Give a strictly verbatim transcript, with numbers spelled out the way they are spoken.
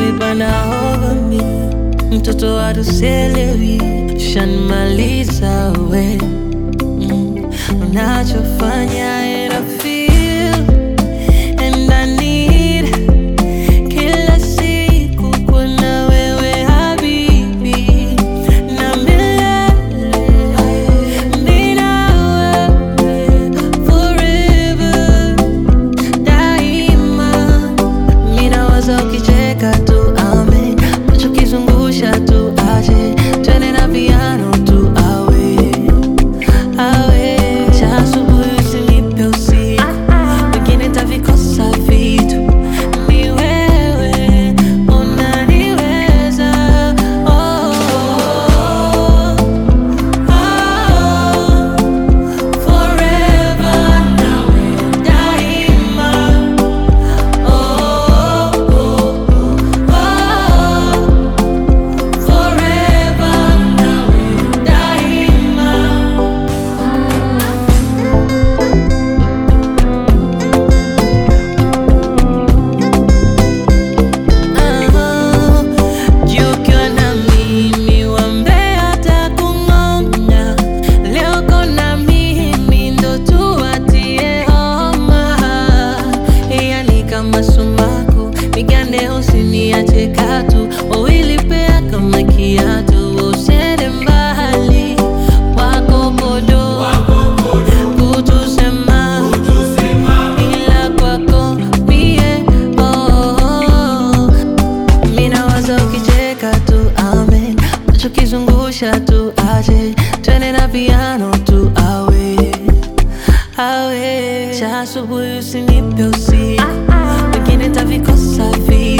umenibana over me, mtoto wa tuselewi, shanmaliza we. mm. Unachofanya and I feel and I need kila siku kuna wewe habibi, na milele nina wewe forever daima. Mina waza ukicheka tu ame, macho kizungusha tu aje, twende na piano tu awe awe. Cha asubuhi usinipe usiku, wengine nitavikosa vitu, ni wewe unaniweza. Oh, oh, oh, forever nawe daima. Oh, oh, oh, forever nawe daima. Juu ukiwa na mimi wambea watakung'ong'a, leo kona mimi ndo tuwatie homa. Yani kama sumaku nigande, usiniache katu, wawili pea kama kiatu, usiende mbali wako kodo kutusema, ila kwako mie oh. Mina waza ukicheka tu amen, macho kizungusha tu aje, twende na piano tu awe awe. Cha asubuhi usinipe usiku, wengine nitavikosa vitu.